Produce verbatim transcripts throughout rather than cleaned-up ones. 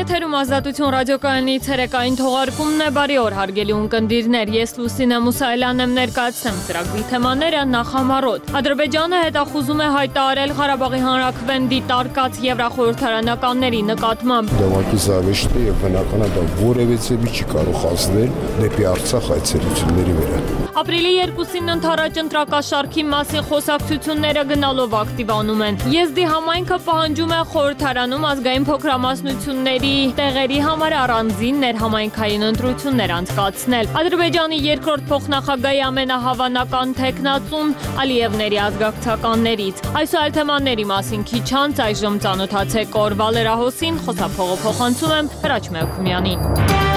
Եթերում ազատություն ռադիոկայանի ցերեկային թողարկումն է, բարի օր հարգելի ունկնդիրներ, ես Լուսինե Մուսայելյանն եմ, ներկայացնեմ ծրագրի թեմաները նախամարոտ։ Ադրբեջանը հետախուզում է հայտարարել Ղարաբաղի հանրաքվեն դիտարկած եվրախորհրդարանականների նկատմամբ։ Դավակի զավեշտը եւ բնականաբար որևէ չի կարող ազդել դեպի Արցախ այցելությունների վրա։ Ապրիլի երկուսին ընթരാճ ընտրակաշարքի մասին խոսակցությունները գնալով ակտիվանում են։ Եզդի համայնքը պահանջում է խորհրդարանում ազգային փոքրամասնությունների տեղերի համար առանձին ներհամայնքային ընտրություններ անցկացնել։ Ադրբեջանի երկրորդ փոխնախագահի ամենահավանական թեկնածուն Ալիևների ազգակցականներից։ Այս այլ թեմաների մասին քիչ անց այժմ ծանոթացեք օրվա լրահոսին, խոսափողը փոխանցում եմ Հրաչ Մելքումյանին։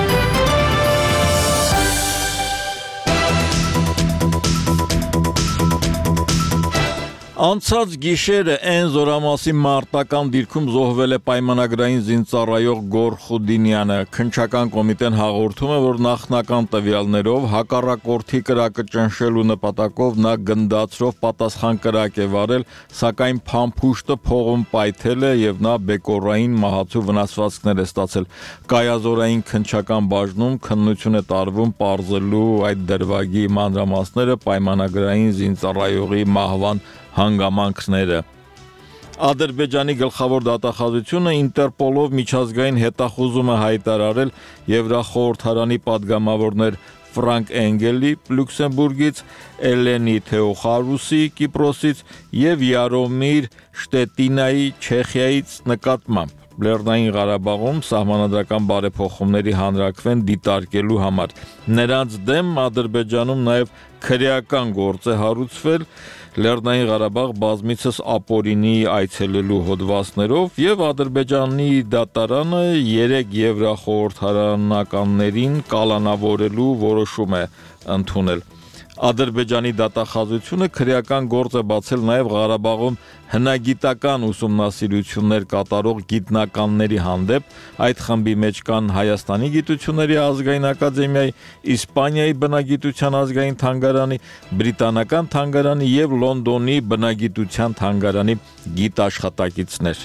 Անցած գիշերը այն զորամասի մարտական դիրքում զոհվել է պայմանագրային զինծառայող Գոր Խուդինյանը։ Քննչական կոմիտեն հաղորդում է, որ նախնական տվյալներով հակառակորդի կրակը ճնշելու նպատակով նա գնդացրով պատասխան կրակ է վարել, սակայն փամփուշտը փողում պայթել է եւ նա բեկորային մահացու վնասվածքներ է ստացել։ Կայազորային քննչական բաժնում քննություն է տարվում պարզելու այդ դրվագի մանրամասները պայմանագրային զինծառայողի մահվան հանգամանքները։ Ադրբեջանի գլխավոր դատախազությունը Ինտերպոլով միջազգային հետախուզում է հայտարարել Եվրախորհրդարանի падգամավորներ Ֆրանկ Էնգելի Լյուքսեմբուրգից, Էլենի Թեոխարուսի Կիպրոսից եւ Յարոմիր Շտետինայի Չեխիայից նկատմամբ Լեռնային Ղարաբաղում սահմանադրական բարեփոխումների հանրաքվեն դիտարկելու համար։ Նրանց դեմ Ադրբեջանում նաև քրեական գործ է հարուցվել Լեռնային Ղարաբաղ բազմիցս ապօրինի այցելելու հոդվածներով եւ Ադրբեջանի դատարանը երեք եվրախորհրդարանականներին կալանավորելու որոշում է ընդունել։ Ադրբեջանի դատախազությունը քրեական գործ է բացել նաև Ղարաբաղում հնագիտական ուսումնասիրություններ կատարող գիտնականների հանդեպ, այդ խմբի մեջ կան Հայաստանի գիտությունների ազգային ակադեմիայի, Իսպանիայի բնագիտության ազգային թանգարանի, Բրիտանական թանգարանի եւ Լոնդոնի բնագիտության թանգարանի գիտաշխատակիցներ։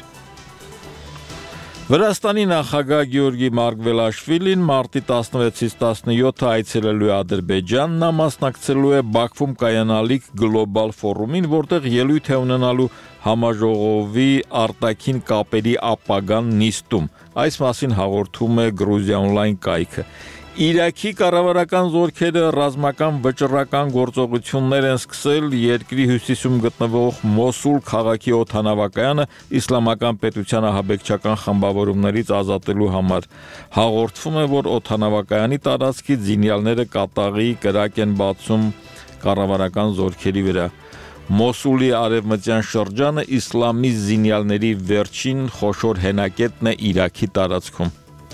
Վրաստանի նախագահ Գեորգի Մարգվելաշվիլին մարտի տասնվեցից տասնյոթը այցելելու է Ադրբեջան, նա մասնակցելու է Բաքվում կայանալիք գլոբալ ֆորումին, որտեղ ելույթ է ունենալու համաժողովի արտաքին կապերի ապագան նիստում։ Այս մասին հաղորդում է Գրուզիա օնլայն կայքը։ Իրաքի կառավարական զորքերը ռազմական վճռական գործողություններ են սկսել երկրի հյուսիսում գտնվող Մոսուլ քաղաքի օդանավակայանը իսլամական պետության ահաբեկչական խմբավորումներից ազատելու համար։ Հաղորդվում է, որ օդանավակայանի տարածքից զինյալները կատաղի կրակ են բացում կառավարական զորքերի վրա։ Մոսուլի արևմտյան շրջանը իսլամի զինյալների վերջին խոշոր հենակետն է Իրաքի տարածքում։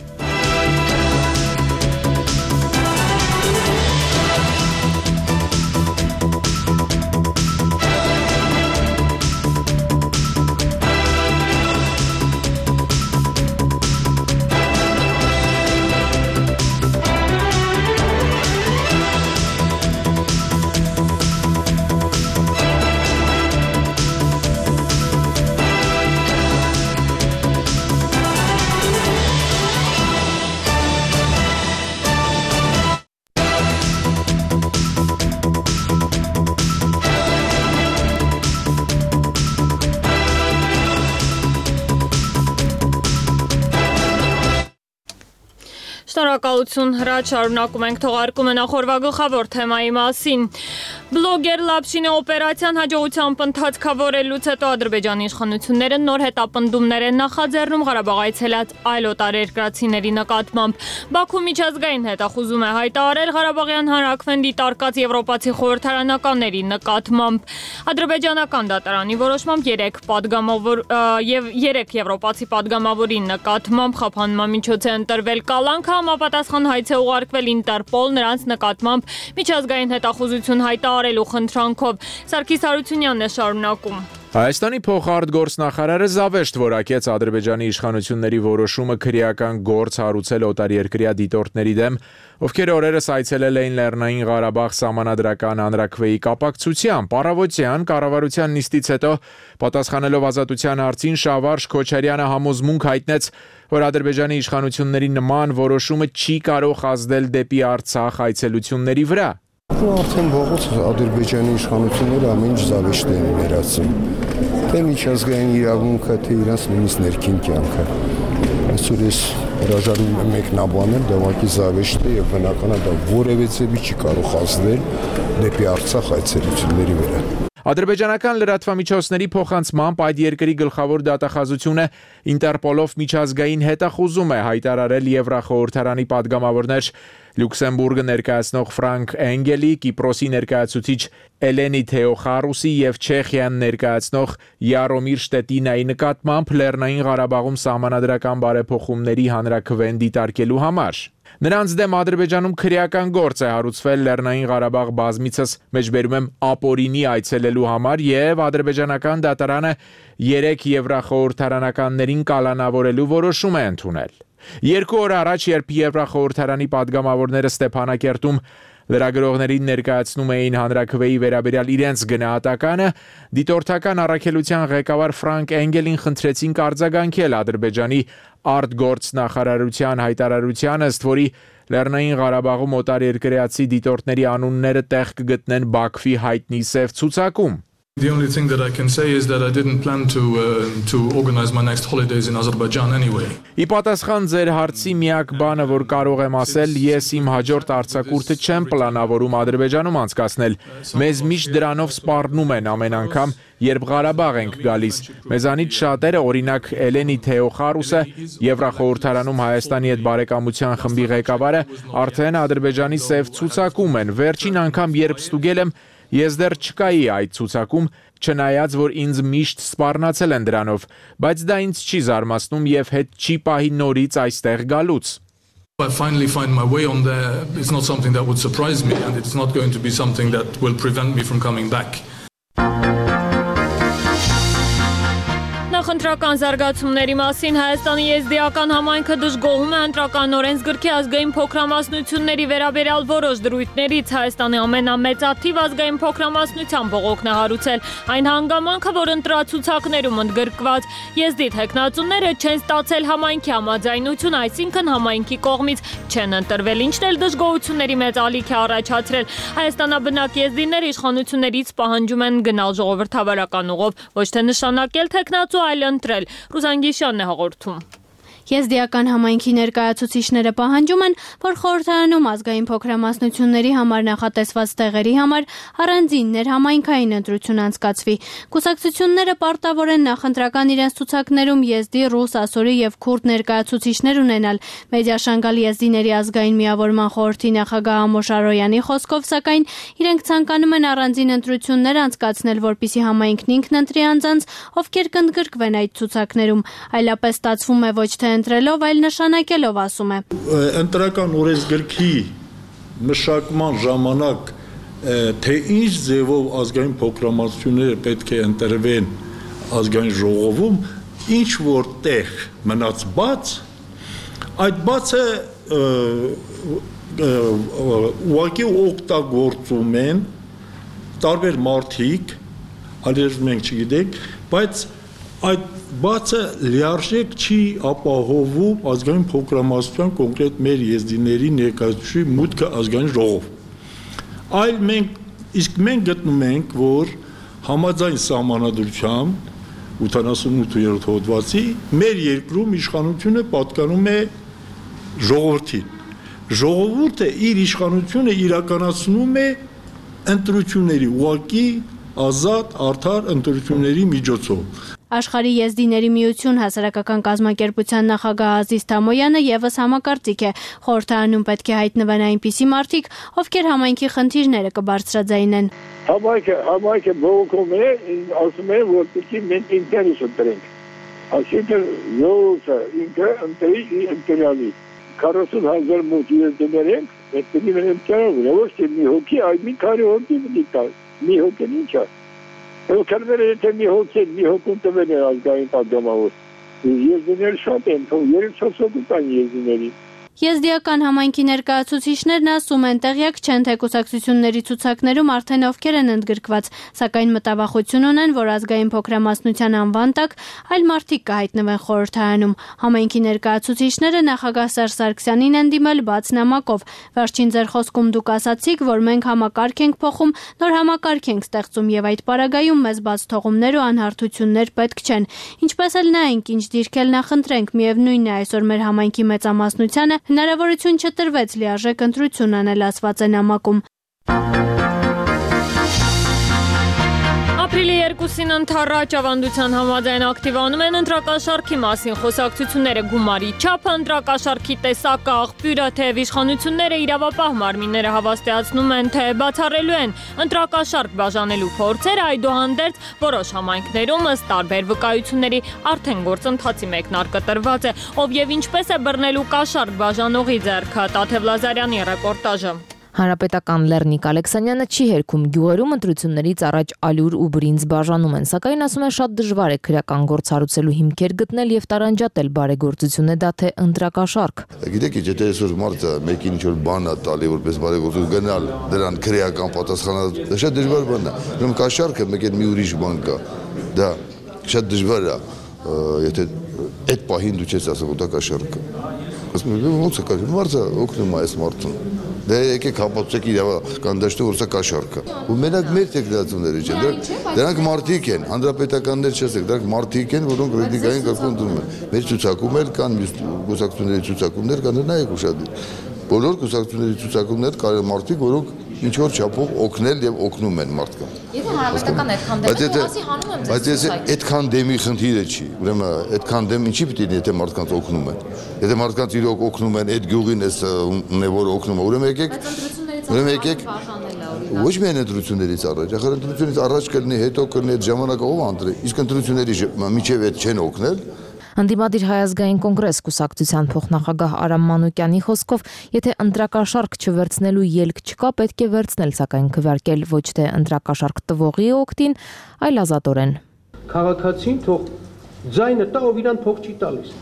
Շնորհակալություն Հրաչ, շարունակում ենք թողարկումը նախորդ գլխավոր թեմայի մասին։ Բլոգեր Լապշինի օպերացիան հաջողությամբ ընթացքավորելուց հետո Ադրբեջանի իշխանությունները նոր հետապնդումներ են նախաձեռնում Ղարաբաղ այցելած այլ օտարերկրացիների նկատմամբ։ Բաքու միջազգային հետախուզում է հայտարարել Ղարաբաղյան հանրաքվեն դիտարկած եվրոպացի խորհրդարանականների նկատմամբ։ Ադրբեջանական դատարանի որոշմամբ երեք падգամավոր եւ երեք եվրոպացի падգամավորի նկատմամբ խափանման միջոց է ընտրվել կալանքը, համապատասխան հայց է ուղարկվել Ինտերպոլ նրանց նկատմամբ միջազգային հետախուզություն հայտարարելու խնդրանքով։ Սարգիս Հարությունյանն է շարունակում։ Հայաստանի փոխարտգործնախարարը զավեշտ որակեց Ադրբեջանի իշխանությունների որոշումը քրեական գործ հարուցել օտարերկրյա դիտորդների դեմ, ովքեր օրերս այցելել էին Լեռնային Ղարաբաղ սահմանադրական հանրաքվեի կապակցությամբ։ Առավոտյան կառավարության նիստից հետո պատասխանելով Ազատության հարցին Շավարժ Քոչարյանը համոզմունք հայտնեց, որ Ադրբեջանի իշխանությունների նման որոշումը չի կարող ազդել դեպի Արցախ այցելությունների վրա։ Արդեն վաղուց Ադրբեջանի իշխանությունները ամեն ինչ զավեշտ են ներածում։ Թե միջազգային իրավունքը, թե իրենց նույնիսկ ներքին կյանքը։ Այսօր ես հրաժարվում եմ մեկնաբանել, դա ուղղակի զավեշտ է եւ բնական է դա որևէ ձևի չի կարող ազդել դեպի Արցախ այցելությունների վրա։ Ադրբեջանական լրատվամիջոցների փոխանցմամբ այդ երկրի գլխավոր դատախազությունը Ինտերպոլով միջազգային հետախուզում է հայտարարել Եվրախորհրդարանի падգամավորներ Լյուքսեմբուրգը ներկայացնող Ֆրանկ Էնգելի, Կիպրոսի ներկայացուցիչ Էլենի Թեոխարուսի եւ Չեխիան ներկայացնող Յարոմիր Շտետինայի նկատմամբ Լեռնային Ղարաբաղում սահմանադրական բարեփոխումների հանրաքվեն դիտարկելու համար։ Նրանց դեմ Ադրբեջանում քրեական գործ է հարուցվել Լեռնային Ղարաբաղ բազմիցս մեջբերում եմ ապօրինի այցելելու համար եւ ադրբեջանական դատարանը երեք եվրախորհրդարանականներին կալանավորելու որոշում է ընդունել։ Երկու օր առաջ, երբ Եվրախորհրդարանի падգամավորները Ստեփանակերտում լրագրողներին ներկայացնում էին հանրաքվեի վերաբերյալ իրենց գնահատականը, դիտորդական առաքելության ղեկավար Ֆրանկ Էնգելին խնդրեցին արձագանքել Ադրբեջանի արտգործնախարարության հայտարարությանը, ըստ որի Լեռնային Ղարաբաղում օտարերկրյացի դիտորդների անունները տեղ կգտնեն Բաքվի հայտնի սև ցուցակում։ The only thing that I can say is that I didn't plan to uh, to organize my next holidays in Azerbaijan anyway. Ի պատասխան ձեր հարցի միակ բանը, որ կարող եմ ասել, ես իմ հաջորդ արձակուրդը չեմ պլանավորում Ադրբեջանում անցկացնել։ Մեզ միշտ դրանով սպառնում են ամեն անգամ, երբ Ղարաբաղ ենք գալիս։ Մեզանից շատերը, օրինակ Էլենի Թեոխարուսը, Եվրախորհրդարանում Հայաստանի հետ բարեկամության խմբի ղեկավարը, արդեն Ադրբեջանի սև ցուցակում են։ Վերջին անգամ երբ ստուգել եմ, ես դեռ չկայի այդ ցուցակում, չնայած որ ինձ միշտ սպառնացել են դրանով, բայց դա ինձ չի զարմացնում եւ հետ չի պահի նորից այստեղ գալուց։ I finally find my way on there. It's not something that would surprise me and it's not going to be something that will prevent me from coming back. Նախընտրական զարգացումների մասին Հայաստանի եզդիական համայնքը դժգոհում է ընտրական օրենսգրքի ազգային փոքրամասնությունների վերաբերյալ որոշ դրույթներից Հայաստանի ամենամեծաթիվ ազգային փոքրամասնության բողոքն է հարուցել այն հանգամանքը, որ ընտրացուցակներում ընդգրկված եզդի թեկնածուները չեն ստացել համայնքի համաձայնություն, այսինքն համայնքի կողմից չեն ընտրվել, ինչն էլ դժգոհությունների մեծ ալիք է առաջացրել։ Հայաստանաբնակ եզդիները իշխանություններից պահանջում են գնալ ժողովրդավարական ուղով, ոչ թե նշանակել թեկնածու այլ ընտրել։ Ռուզան Գիշյանն է հաղորդում։ Եզդիական համայնքի ներկայացուցիչները պահանջում են, որ խորհրդարանում ազգային փոքրամասնությունների համար նախատեսված տեղերի համար առանձին ներհամայնքային ընտրություն անցկացվի։ Կուսակցությունները պարտավոր են նախընտրական իրենց ցուցակներում եզդի, ռուս, ասորի եւ քուրդ ներկայացուցիչներ ունենալ։ Մեդիաշանգալ եզդիների ազգային միավորման խորհրդի նախագահ Ամոշ Արոյանի խոսքով, սակայն իրենք ցանկանում են առանձին ընտրություններ անցկացնել, որպեսզի համայնքն ինքն ընտրի անձանց, ովքեր կընդգրկվեն այդ ցուցակներում։ Այլապես ստացվում է ոչ թե ընտրելով, այլ նշանակելով, ասում է։ Ընտրական օրենսգրքի մշակման ժամանակ թե ինչ ձևով ազգային փոքրամասնությունները պետք է ընտրվեն ազգային ժողովում, ինչ որ տեղ մնաց բաց, այդ բացը ուղղակի օգտագործում են տարբեր մարդիկ, այլև մենք չգիտենք, բայց այդ բացը լիարժեք չի ապահովում ազգային փոքրամասնության կոնկրետ մեր եզդիների ներկայացուցիչի մուտքը ազգային ժողով։ Այլ մենք իսկ մենք գտնում ենք, որ համաձայն սահմանադրությամբ ութանասունութ հոդվածի մեր երկրում իշխանությունը պատկանում է ժողովրդին։ Ժողովուրդը իր իշխանությունը իրականացնում է ընտրությունների ուղղակի ազատ արդար ընտրությունների միջոցով։ Աշխարհի եզդիների միություն հասարակական կազմակերպության նախագահ Ազիզ Թամոյանը եւս համակարծիք է, խորհրդարանում պետք է հայտնվեն այնպիսի մարդիկ, ովքեր համայնքի խնդիրները կբարձրաձայնեն։ Համայնքը համայնքը բողոքում է, ասում է, որ պետք է մենք ինտերես ընտրենք։ Այսինքն յոթը ինքը ընտրի ընտրյալի։ քառասուն հազար մոտ եզդիներ ենք, պետք է մենք ընտրենք, ոչ թե մի հոգի, այլ մի քանի հոգի պետք է։ Մի հոգին ինչ է։ Օքերները եթե մի հոգի մի հոգուն տվել է ազգային պատգամավոր։ Եզիներ շատ են, երեք-չորս հոգու կան եզիների։ Եզդիական համայնքի ներկայացուցիչներն ասում են տեղյակ չեն, թե կուսակցությունների ցուցակներում արդեն ովքեր են ընդգրկված, սակայն մտավախություն ունեն, որ ազգային փոքրամասնության անվան տակ այլ մարդիկ կհայտնվեն խորհրդարանում։ Համայնքի ներկայացուցիչները նախագահ Սերժ Սարգսյանին են դիմել բաց նամակով։ Վերջին ձեր խոսքում դուք ասացիք, որ մենք համակարգ ենք փոխում, նոր համակարգ ենք ստեղծում եւ այդ պարագայում մեզ բաց թողումներ ու անհարթություններ պետք չեն։ Ինչպես էլ նայենք, ինչ դիրքել նախընտրենք, միևնույնն է այսօր մեր համայնքի մեծամասնությանը հնարավորություն չտրվեց լիարժեք ընտրություն անել, ասված է նամակում։ Ապրիլի երկուսին ընդառաջ ավանդության համաձայն ակտիվանում են ընտրակաշառքի մասին խոսակցությունները, գումարի չափը, ընտրակաշառքի տեսակը, աղբյուրը, թեև իշխանությունները իրավապահ մարմինները հավաստիացնում են, թե բացառելու են ընտրակաշառք բաժանելու փորձերը, այդուհանդերձ որոշ համայնքներում ըստ տարբեր վկայությունների արդեն գործընթացի մեկնարկը տրված է, ով եւ ինչպես է բռնելու կաշառք բաժանողի ձեռքը, Տաթև Լազարյանի ռեպորտաժը։ Հանրապետական Լեռնիկ Ալեքսանյանը չի հերքում գյուղերում ընտրություններից առաջ ալյուր ու բրինձ բաժանում են, սակայն ասում է շատ դժվար է քրեական գործ հարուցելու հիմքեր գտնել եւ տարանջատել բարեգործությունը դա թե ընտրակաշառք։ Գիտեք, եթե այսօր մարդը մեկին ինչ-որ բան է տալի, որպես բարեգործություն գնալ դրան քրեական պատասխանատու, դա շատ դժվար բան է։ Ուրեմն կաշառքը մեկ էլ մի ուրիշ բան կա։ Դա շատ դժվար է, եթե այդ պահին դու չես ասում, դա կաշառք է։ Ասում եմ, ո՞նց է կաշառք։ Մարդը օգնում է այս մարդուն։ Դե եկեք հապացեք իրավական դաշտում, որ սա կաշառք է։ Ու մենակ մեր տեխնացիաները չեն, դրանք մարդիկ են, հանրապետականներ չասեք, դրանք մարդիկ են, որոնք ռեդիկային կարգում դնում են։ Մեր ցուցակում էլ կան կուսակցությունների ցուցակումներ, կան նայեք ուշադիր։ Բոլոր կուսակցությունների ցուցակումներ կան մարդիկ, որոնք ինչ որ չափով օգնել եւ օգնում են մարդկանց։ Եթե հանրապետական այդքան դեմ է, ասի հանում եմ ձեզ։ Բայց եթե այդքան դեմի խնդիրը չի, ուրեմն այդքան դեմ ինչի պիտի լինի, եթե մարդկանց օգնում են։ Եթե մարդկանց իրոք օգնում են, այդ գյուղին էս ունե որ օգնում է, ուրեմն եկեք, ուրեմն եկեք ոչ միայն ընտրություններից առաջ, ախր ընտրությունից առաջ կլինի, հետո կլինի այդ ժամանակը ով ընտրի, իսկ ընտրությունների միջև այդ չեն օգնել։ Ընդդիմադիր Հայազգային կոնգրես կուսակցության փոխնախագահ Արամ Մանուկյանի խոսքով, եթե ընտրակաշառք չվերցնելու ելք չկա, պետք է վերցնել, սակայն քվեարկել ոչ թե ընտրակաշառք տվողի օգտին, այլ ազատորեն։ Քաղաքացին թող ձայնը տա, ով իրան փող չի տալիս։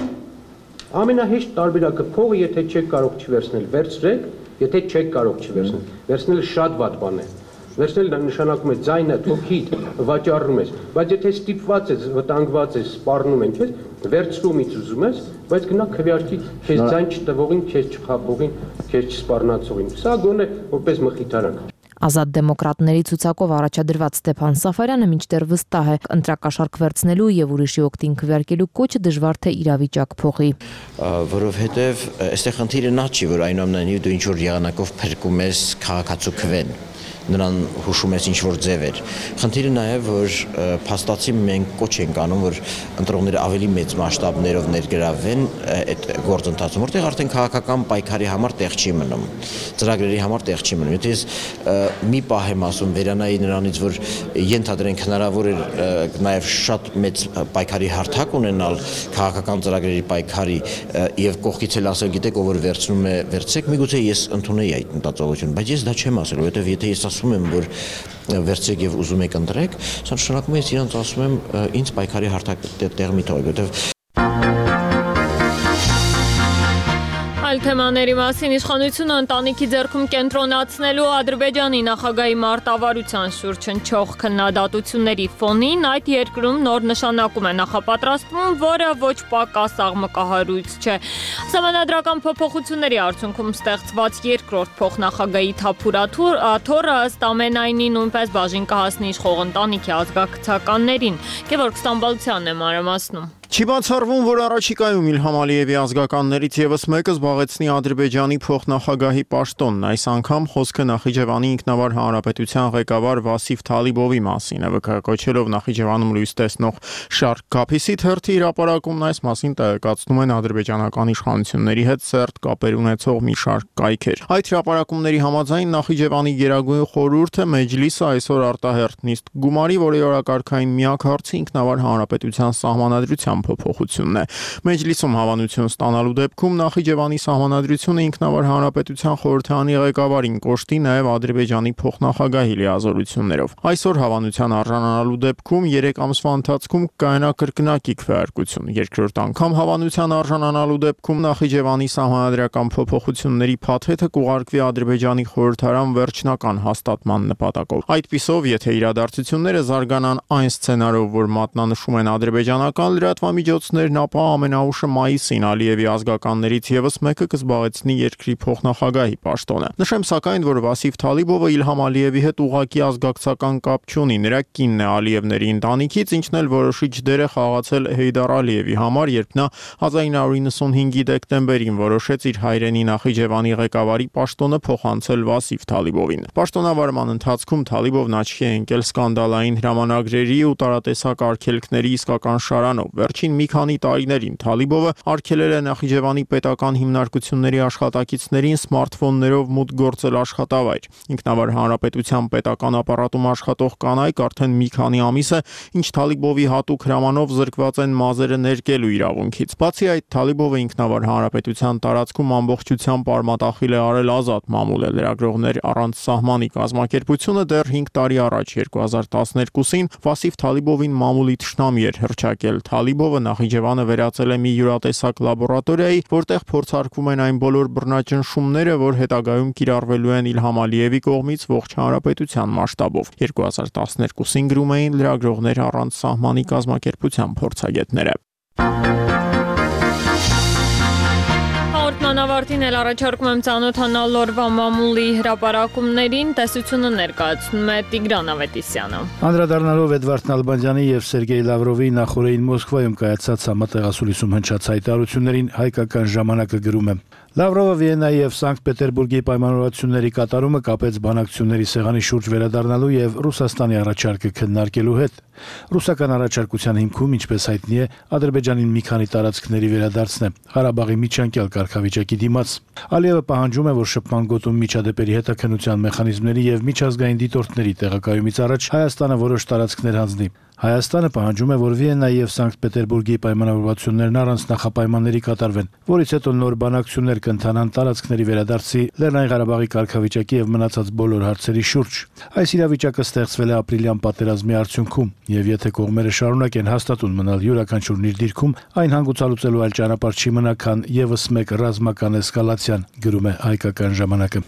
Ամենահեշտ տարբերակը փողը, եթե չեք կարող չվերցնել, վերցրեք, եթե չեք կարող չվերցնել, վերցնելը շատ վատ բան է։ Վերցնել նշանակում է ձայնը թոքիդ վաճառում ես, բայց եթե ստիպված ես, վտանգված ես, սպառնում են քեզ, վերցրումից ուզում ես, բայց գնա քվեարկի քեզ ձայն չտվողին, քեզ չխաբողին, քեզ չսպառնացողին։ Սա գոնե որպես մխիթարակ։ Ազատ դեմոկրատների ցուցակով առաջադրված Ստեփան Սաֆարյանը մինչդեռ վստահ է, ընտրակաշառք վերցնելու եւ ուրիշի օգտին քվեարկելու կոչը դժվար թե իրավիճակ փոխի։ Որովհետեւ այստեղ խնդիրը նա չի, որ այնուամենայնիվ դու ինչ որ եղանակով փրկում ես քաղաքացու քվեն։ Նրան հուշում ես ինչ-որ ձևեր։ Խնդիրը նաև, որ փաստացի մենք կոչ ենք անում, որ ընտրողները ավելի մեծ մասշտաբներով ներգրավվեն այդ գործընթացում, որտեղ արդեն քաղաքական պայքարի համար տեղ չի մնում, ծրագրերի համար տեղ չի մնում։ Եթե ես մի պահ եմ ասում վերանայի նրանից, որ ենթադրենք հնարավոր էր նաև շատ մեծ պայքարի հարթակ ունենալ քաղաքական ծրագրերի պայքարի եւ կողքից էլ ասել, գիտեք, ով որ վերցնում է, վերցեք, միգուցե ես ընդունեի այդ մտածողությունը, բայց ես դա չեմ ասել, որովհետեւ եթե ես ասում եմ, որ վերցեք եւ ուզում եք ընտրեք, սա նշանակում է, ես իրանց ասում եմ, ինձ պայքարի հարթակ տեղ մի թողեք, որովհետեւ Այլ թեմաների մասին իշխանությունը ընտանիքի ձեռքում կենտրոնացնելու Ադրբեջանի նախագահի մարտավարության շուրջ հնչող քննադատությունների ֆոնին այդ երկրում նոր նշանակում է նախապատրաստվում, որը ոչ պակաս աղմկահարույց չէ։ Սահմանադրական փոփոխությունների արդյունքում ստեղծված երկրորդ փոխնախագահի թափուրաթորը ըստ ամենայնի նույնպես բաժին կհասնի իշխող ընտանիքի ազգակցականներին։ Գևորգ Ստամբալցյանն է մանրամասնում։ Չի բացառվում, որ առաջիկայում Իլհամ Ալիևի ազգականներից եւս մեկը զբաղեցնի Ադրբեջանի փոխնախագահի պաշտոնն։ Այս անգամ խոսքը Նախիջևանի ինքնավար հանրապետության ղեկավար Վասիֆ Թալիբովի մասին է, վկայակոչելով Նախիջևանում լույս տեսնող Շարկ Քափիսի թերթի հրապարակումն այս մասին տեղեկացնում են ադրբեջանական իշխանությունների հետ սերտ կապեր ունեցող մի շարք կայքեր։ Այդ հրապարակումների համաձայն Նախիջևանի Գերագույն խորհուրդը Մեջլիսը այսօր արտահերտ նիստ գումարի, որի օրակարգային միակ հարցը ինքնավար հանրապետության սահմանադրության սահմանադրական փոփոխությունն է։ Մեջլիսում հավանություն ստանալու դեպքում Նախիջևանի սահմանադրությունը ինքնավար հանրապետության խորհրդարանի ղեկավարին կոշտի նաև Ադրբեջանի փոխնախագահի լիազորություններով։ Այսօր հավանության արժանանալու դեպքում երեք ամսվա ընթացքում կայանա կրկնակի քվեարկություն։ Երկրորդ անգամ հավանության արժանանալու դեպքում Նախիջևանի սահմանադրական փոփոխությունների փաթեթը կուղարկվի Ադրբեջանի խորհրդարան վերջնական հաստատման նպատակով։ Այդպիսով, եթե իրադարձությունները զարգանան այն սցենարով, որ մատնանշում են ադրբեջանական լրատվամիջոցներն, ապա ամենաուշը մայիսին Ալիևի ազգականներից եւս մեկը կզբաղեցնի երկրի փոխնախագահի պաշտոնը։ Նշեմ սակայն, որ Վասիֆ Թալիբովը Իլհամ Ալիևի հետ ուղղակի ազգակցական կապ չունի, նրա կինն է Ալիևների ընտանիքից, ինչն էլ որոշիչ դեր է խաղացել Հեյդար Ալիևի համար, երբ նա հազար ինը հարյուր նվաթ դեկտեմբերին որոշեց իր հայրենի Նախիջևանի ղեկավարի պաշտոնը փոխանցել Վասիֆ Թալիբովին։ Պաշտոնավարման ընթացքում Թալիբովն աչքի է ընկել սկանդալային հրամանագրերի ու տարատեսակ արգելքների իսկական շարանով։ Վերջին մի քանի տարիներին Թալիբովը արգելել է Նախիջևանի պետական հիմնարկությունների աշխատակիցներին սմարթֆոններով մուտք գործել աշխատավայր։ Ինքնավար հանրապետության պետական ապարատում աշխատող կանայք արդեն մի քանի ամիս է, ինչ Թալիբովի հատուկ հրամանով զրկված են մազերը ներկելու իրավունքից։ Բացի այդ, Թալիբովը ինքնավար հանրապետության տարածքում ամբողջությամբ արմատախիլ է արել ազատ մամուլ է լրագրողներ առանց սահմանի կազմակերպությունը դեռ հինգ տարի առաջ երկու հազար տասներկուսին Վասիֆ Թալիբովին մամուլի թշնամի էր հռչակել։ Թալիբովը Նախիջևանը վերածել է մի յուրատեսակ լաբորատորիայի, որտեղ փորձարկվում են այն բոլոր բռնաճնշումները, որ հետագայում կիրառվելու են Իլհամ Ալիևի կողմից ողջ հանրապետության մասշտաբով։ երկու հազար տասներկուսին գրում էին լրագրողներ առանց սահմանի կազմակերպության փորձագետները։ Անավարտին էլ առաջարկում եմ ծանոթանալ օրվա մամուլի հրապարակումներին, տեսությունը ներկայացնում է Տիգրան Ավետիսյանը։ Անդրադառնալով Էդվարդ Նալբանդյանի եւ Սերգեյ Լավրովի նախորդին Մոսկվայում կայացած համատեղասուլիսում հնչած հայտարարություններին հայկական ժամանակը գրում է. Լավրովը Վիեննայի եւ Սանկտ Պետերբուրգի պայմանավորվածությունների կատարումը կապեց բանակցությունների սեղանի շուրջ վերադառնալու եւ Ռուսաստանի առաջարկը քննարկելու հետ։ Ռուսական առաջարկության հիմքում, ինչպես հայտնի է, Ադրբեջանին մի քանի տարածքների վերադարձն է Ղարաբաղի միջանկյալ կարգավիճակի դիմաց։ Ալիևը պահանջում է, որ շփման գոտում միջադեպերի հետաքննության մեխանիզմների եւ միջազգային դիտորդների տեղակայումից առաջ Հայաստանը որոշ տարածքներ հանձնի։ Հայաստանը պահանջում է, որ Վիեննայի եւ Սանկտ Պետերբուրգի պայմանավորվածություններն առանց նախապայմանների կատարվեն, որից հետո նոր բանակցություններ կընթանան տարածքների վերադարձի, Լեռնային Ղարաբաղի կարգավիճակի եւ մնացած բոլոր հարցերի շուրջ։ Այս իրավիճակը ստեղծվել է ապրիլյան պատերազմի արդյունքում, եւ եթե կողմերը շարունակեն հաստատուն մնալ յուրաքանչյուրն իր դիրքում, այն հանգուցալուծելու այլ ճանապարհ չի մնա, քան եւս մեկ ռազմական էսկալացիան, գրում է հայկական ժամանակը։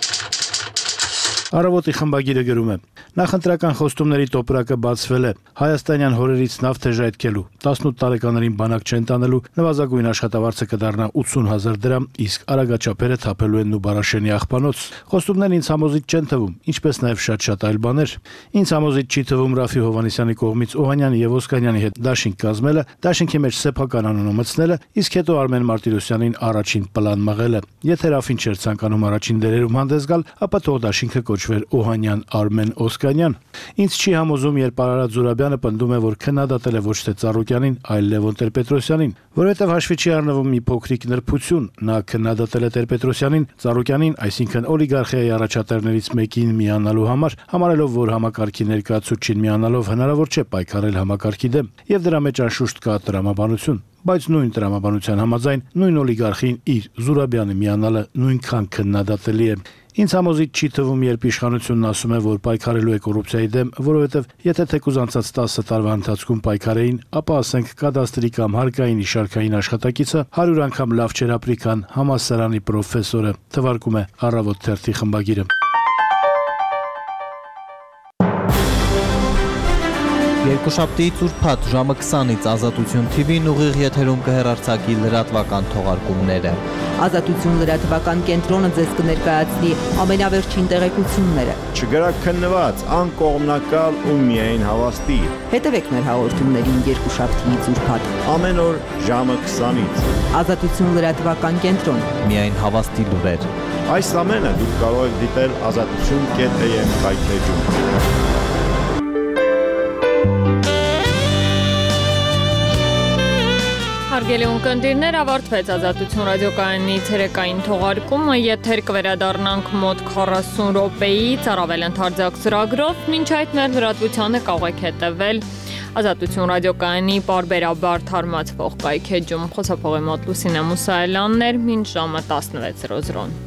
Առավոտի խմբագիրը գրում է. Նախընտրական խոստումների տոպրակը բացվել է։ Հայաստանյան հորերից նավթ է ժայթքելու, տասնութ տարեկաններին բանակ չեն տանելու, նվազագույն աշխատավարձը կդառնա ութսուն հազար դրամ, իսկ արագաչափերը թափելու են Նուբարաշենի աղբանոց։ Խոստումներն ինձ համոզիչ չեն թվում, ինչպես նաև շատ-շատ այլ բաներ։ Ինձ համոզիչ չի թվում Ռաֆի Հովհաննիսյանի կողմից Օհանյանի եւ Օսկանյանի հետ դաշինք կազմելը, դաշինքի մեջ սեփական անունը մտցնելը, իսկ հետո Արմեն Մարտիրոսյանին առաջին պլան մղելը։ Եթե Ռաֆին չէր ցանկանում առաջին դերերում հանդես գալ, ապա թող դաշինքը կոչվեր Օհանյան Արմեն Օսկանյան։ Ինձ չի համոզում, երբ Արարատ Զուրաբյանը պնդում է, որ քննադատել է ոչ թե Ծառուկյանին, այլ Լևոն Տեր-Պետրոսյանին, որովհետև հաշվի չի առնվում մի փոքրիկ նրբություն։ Նա քննադատել է Տեր-Պետրոսյանին, Ծառուկյանին, այսինքն օլիգարխիայի առաջատարներից մեկին միանալու համար, համարելով, որ համակարգի ներկայացուցչին միանալով հնարավոր չէ պայքարել համակարգի դեմ, եւ դրա մեջ անշուշտ կա տրամաբանություն։ Բայց նույն տրամաբանության համաձայն նույն օլիգարխին իր Զուրաբյանը միանալը նույնքան քննադատելի է։ Ինձ համոզիչ չի թվում, երբ իշխանությունն ասում է, որ պայքարելու է կոռուպցիայի դեմ, որովհետև եթե թեկուզ անցած տասը տարվա ընթացքում պայքարեին, ապա ասենք կադաստրի կամ հարկային իշարքային աշխատակիցը հարյուր անգամ լավ չէր ապրի, քան համալսարանի պրոֆեսորը, թվարկում է Առավոտ թերթի խմբագիրը։ Երկուշաբթիից ուրբաթ ժամը քսանից Ազատություն թի վին ուղիղ եթերում կհեռարձակի լրատվական թողարկումները։ Ազատություն լրատվական կենտրոնը ձեզ կներկայացնի ամենավերջին տեղեկությունները։ Չգրակ քննված, անկողմնակալ ու միայն հավաստի։ Հետևեք մեր հաղորդումներին երկուշաբթիից ուրբաթ ամեն օր ժամը քսանից։ Ազատություն լրատվական կենտրոն։ Միայն հավաստի լուրեր։ Այս ամենը դուք կարող եք դիտել ազատություն կետ է եմ կայքեջում։ Հարգելի ունկնդիրներ, ավարտվեց Ազատություն ռադիոկայանի ցերեկային թողարկումը, եթեր կվերադառնանք մոտ քառասուն րոպեից առավել ընդարձակ ծրագրով, մինչ այդ մեր լրատվությանը կարող եք հետևել Ազատություն ռադիոկայանի պարբերաբար թարմացվող կայքեջում խոսափողի մոտ Լուսինե Մուսայելյանն էր, մինչ ժամը տասնվեց զրո զրոն։